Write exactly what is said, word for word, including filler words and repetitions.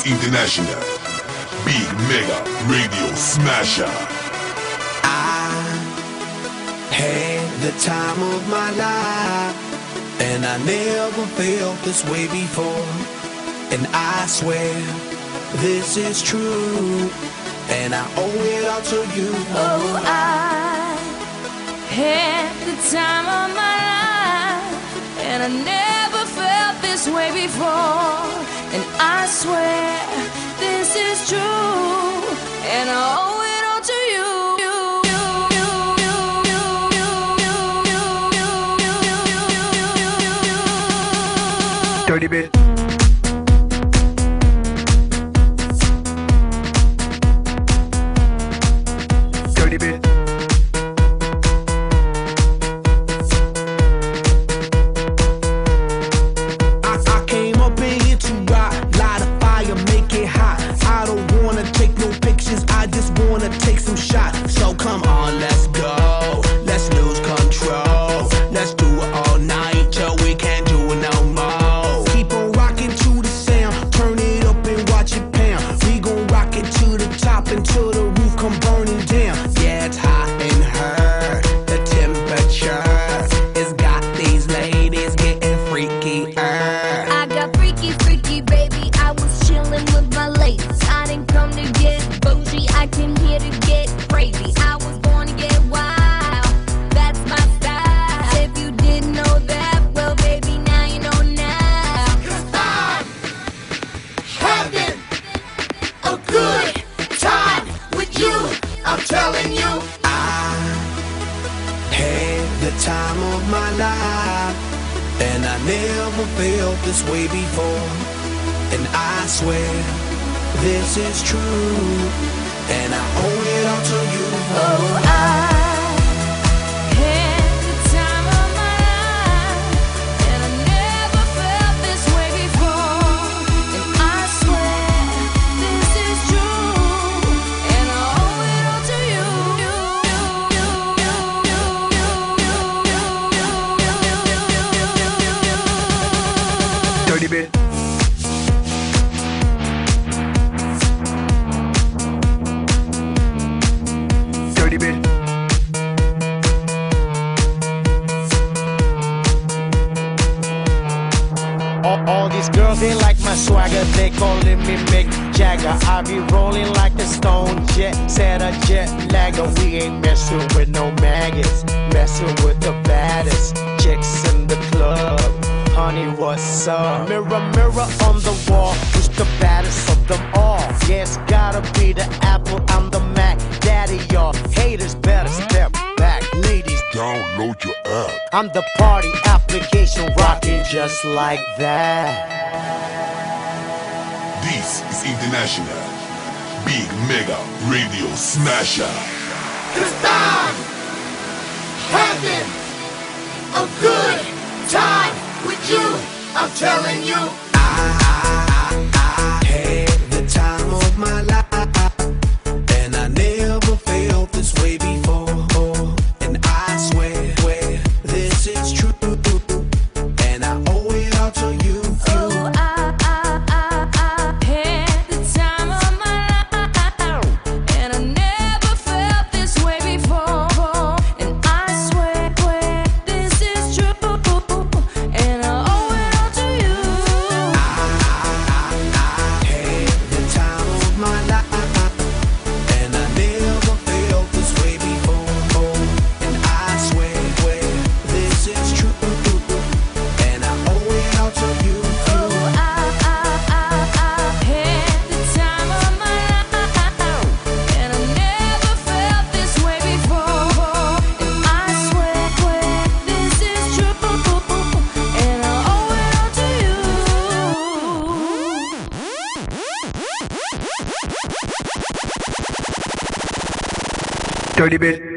International. Big Mega Radio Smasher. I had the time of my life, and I never felt this way before. And I swear this is true, and I owe it all to you. Oh, I had the time of my life, and I never felt this way before. And I swear this is true, and I owe it all to you. Dirty bit. Dirty bit. I, I came up in here to rock, light a fire, make it hot. I don't wanna take no pictures, I just wanna take some shots. So come on, let's go, let's lose control. Let's do it all night till we can't do it no more. Keep on rocking to the sound, turn it up and watch it pound. We gon' rock it to the top until the roof come burning down. Yeah, it's hot in her, the temperature has got these ladies getting freaky. I got freaky, freaky, baby. I was chillin' with my ladies. I didn't come to get bougie, I came here to get crazy. I was born to get wild, that's my style. If you didn't know that, well, baby, now you know now. 'Cause I'm having a good time with you, I'm telling you. I had the time of my life, and I never felt this way before. And I swear this is true, and I owe it all to you. Oh, I had the time of my life, and I never felt this way before. And I swear this is true, and I owe it all to you. Dirty bit. Dirty bit. All, all these girls, they like my swagger, they calling me Mick Jagger. I be rolling like a stone jet, set a jet lagger. We ain't messing with no maggots, messing with the baddest chicks in the club. Honey, what's up? Mirror, mirror on the wall, who's the baddest of them all? Yeah, it's gotta be the Apple, I'm the Mac. Daddy, y'all haters better step back. Ladies, Download your app. I'm the party application rocking just like that. This is International. Big Mega Radio Smasher. 'Cause I'm having a good time with you, I'm telling you. I had the time of my life, and I never felt this way before. And I swear, swear this is true, and I owe it all to you. Oh, I, I, I, I had the time of my life, and I never felt this way before. And I swear, swear this is true, and I owe it all to you. I had the time of my life, and I never felt this way before. And I swear, swear this is true, and I owe it all to you. Oh, I, I, I, I had the time of my life, and I never felt this way before. And I swear, swear this is true, and I owe it all to you. Dirty bit.